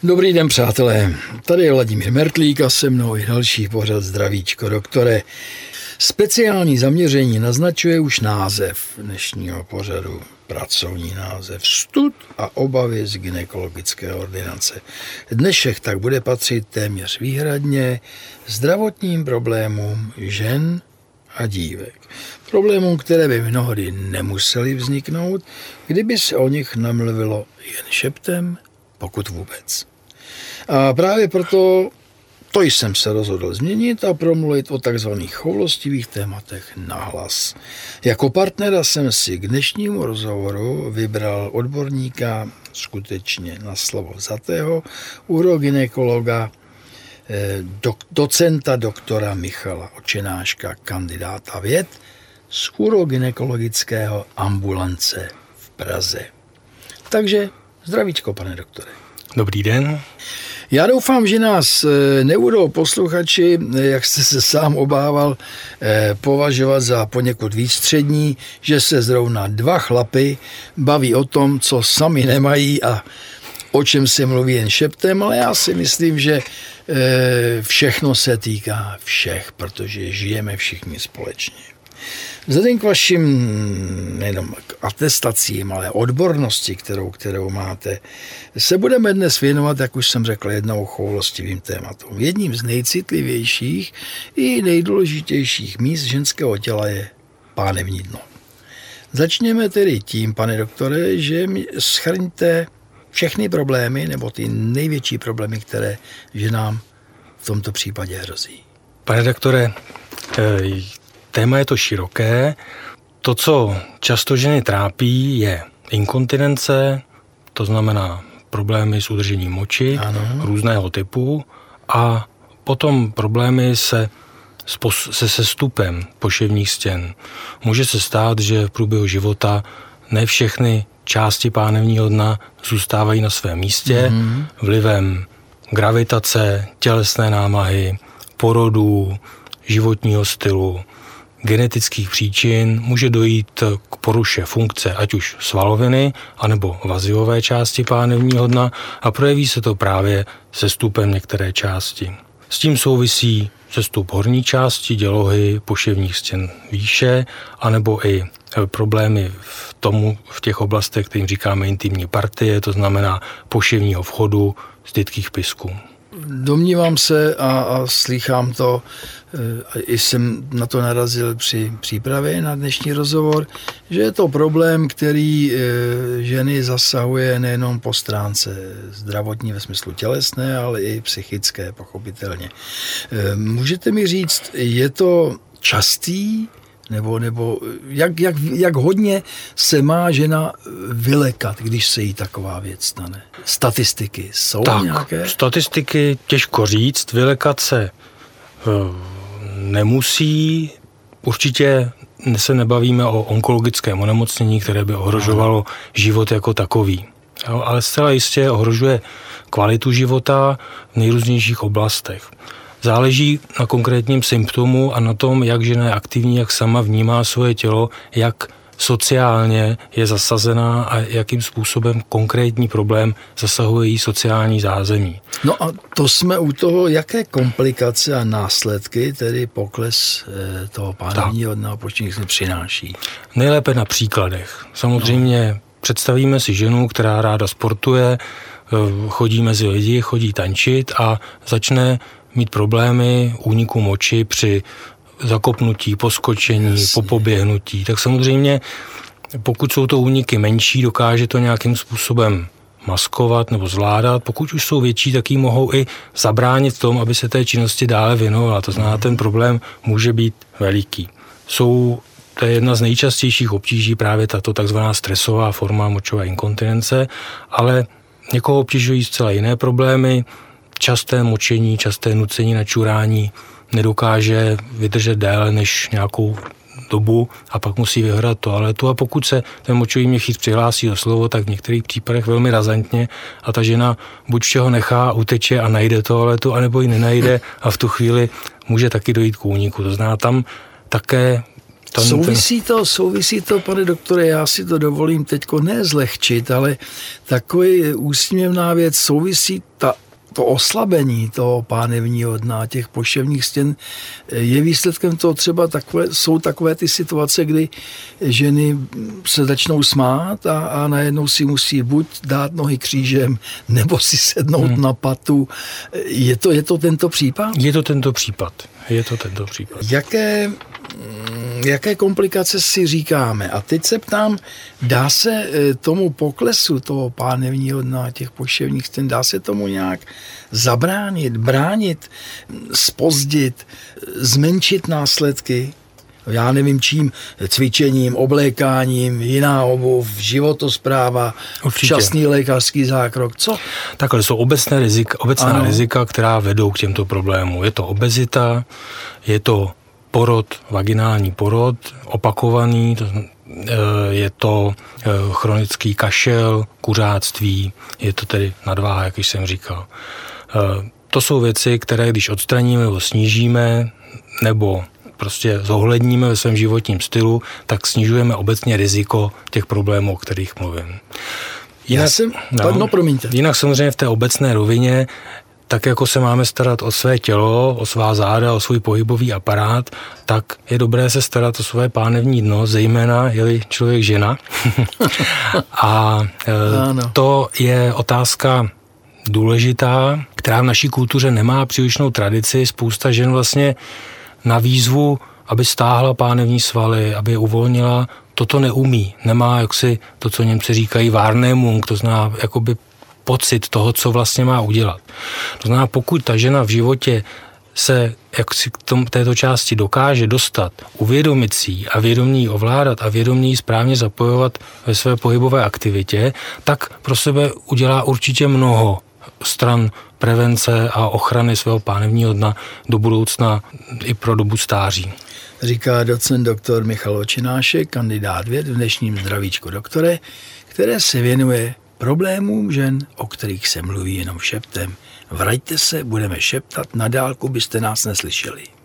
Dobrý den, přátelé. Tady je Vladimír Mertlík a se mnou i další pořad Zdravíčko, doktore. Speciální zaměření naznačuje už název dnešního pořadu, pracovní název Stud a obavy z gynekologické ordinace. Dnešek tak bude patřit téměř výhradně zdravotním problémům žen a dívek. Problémům, které by mnohdy nemusely vzniknout, kdyby se o nich namluvilo jen šeptem, pokud vůbec. A právě proto to jsem se rozhodl změnit a promluvit o takzvaných choulostivých tématech nahlas. Jako partnera jsem si k dnešnímu rozhovoru vybral odborníka skutečně na slovo vzatého, urogynekologa, docenta doktora Michala Očenáška, kandidáta věd z urogynekologického ambulance v Praze. Takže zdravíčko, pane doktore. Dobrý den. Já doufám, že nás nebudou posluchači, jak jste se sám obával, považovat za poněkud výstřední, že se zrovna dva chlapy baví o tom, co sami nemají a o čem se mluví jen šeptem, ale já si myslím, že všechno se týká všech, protože žijeme všichni společně. Vzhledem k vašim nejenom k atestacím, ale odbornosti, kterou máte, se budeme dnes věnovat, jak už jsem řekl, jednou choulostivým tématům. Jedním z nejcitlivějších i nejdůležitějších míst ženského těla je pánevní dno. Začněme tedy tím, pane doktore, že mi shrňte všechny problémy, nebo ty největší problémy, které ženám v tomto případě hrozí. Pane doktore, téma je to široké. To, co často ženy trápí, je inkontinence, to znamená problémy s udržením moči, různého typu, a potom problémy se sestupem poševních stěn. Může se stát, že v průběhu života ne všechny části pánevního dna zůstávají na svém místě, vlivem gravitace, tělesné námahy, porodů, životního stylu, genetických příčin může dojít k poruše funkce ať už svaloviny, anebo vazivové části pánevního dna a projeví se to právě sestupem některé části. S tím souvisí sestup horní části dělohy, poševních stěn výše, anebo i problémy v těch oblastech, kterým říkáme intimní partie, to znamená poševního vchodu, stytkých pysků. Domnívám se a slýchám to, i jsem na to narazil při přípravě na dnešní rozhovor, že je to problém, který ženy zasahuje nejenom po stránce zdravotní ve smyslu tělesné, ale i psychické, pochopitelně. Můžete mi říct, je to častý, nebo jak hodně se má žena vylekat, když se jí taková věc stane? Statistiky jsou nějaké? Statistiky těžko říct, vylekat se nemusí. Určitě se nebavíme o onkologickém onemocnění, které by ohrožovalo život jako takový. Jo, ale zcela jistě ohrožuje kvalitu života v nejrůznějších oblastech. Záleží na konkrétním symptomu a na tom, jak žena je aktivní, jak sama vnímá svoje tělo, jak sociálně je zasazená a jakým způsobem konkrétní problém zasahuje jí sociální zázemí. No a to jsme u toho, jaké komplikace a následky, tedy pokles toho pánevního dna počinných přináší. Nejlépe na příkladech. Samozřejmě představíme si ženu, která ráda sportuje, chodí mezi lidi, chodí tančit a začne mít problémy úniku moči při zakopnutí, poskočení, po poběhnutí. Tak samozřejmě, pokud jsou to úniky menší, dokáže to nějakým způsobem maskovat nebo zvládat. Pokud už jsou větší, tak jí mohou i zabránit v tom, aby se té činnosti dále věnovala. To znamená, ten problém může být veliký. To je jedna z nejčastějších obtíží právě tato takzvaná stresová forma močové inkontinence, ale někoho obtěžují zcela jiné problémy. Časté močení, časté nucení na čurání nedokáže vydržet déle než nějakou dobu a pak musí vyhledat toaletu, a pokud se ten močový měchýř přihlásí o slovo, tak v některých případech velmi razantně a ta žena buď všeho nechá, uteče a najde toaletu, anebo ji nenajde a v tu chvíli může taky dojít k úniku. To znamená, tam také Souvisí to, pane doktore, já si to dovolím teďko ne zlehčit, ale takový úsměvná věc, souvisí to oslabení toho pánevního dna, těch poševních stěn, je výsledkem toho třeba jsou takové ty situace, kdy ženy se začnou smát a najednou si musí buď dát nohy křížem, nebo si sednout na patu. Je to tento případ? Je to tento případ. Jaké komplikace si říkáme? A teď se ptám, dá se tomu poklesu toho pánevního dna, těch poševních stěn, dá se tomu nějak zabránit, bránit, zpozdit, zmenšit následky? Já nevím čím, cvičením, oblékáním, jiná obuv, životospráva, včasný lékařský zákrok, co? Takhle jsou obecná rizika, která vedou k těmto problémům. Je to obezita, je to vaginální porod, opakovaný, je to chronický kašel, kuřáctví, je to tedy nadváha, jak jsem říkal. To jsou věci, které když odstraníme nebo snížíme, nebo prostě zohledníme ve svém životním stylu, tak snižujeme obecně riziko těch problémů, o kterých mluvím. Jinak samozřejmě v té obecné rovině, tak jako se máme starat o své tělo, o svá záda, o svůj pohybový aparát, tak je dobré se starat o své pánevní dno, zejména je-li člověk žena. A to je otázka důležitá, která v naší kultuře nemá přílišnou tradici. Spousta žen vlastně na výzvu, aby stáhla pánevní svaly, aby je uvolnila, toto neumí. Nemá jaksi to, co Němci říkají Wahrnehmung, to znamená jakoby pocit toho, co vlastně má udělat. To znamená, pokud ta žena v životě se jaksi k této části dokáže dostat, uvědomit si ji a vědomě ji ovládat a vědomě ji správně zapojovat ve své pohybové aktivitě, tak pro sebe udělá určitě mnoho stran prevence a ochrany svého pánevního dna do budoucna i pro dobu stáří. Říká docent doktor Michal Očinášek, kandidát věd v dnešním Zdravíčku doktore, které se věnuje problémům žen, o kterých se mluví jenom šeptem. Vraťte se, budeme šeptat, na dálku byste nás neslyšeli.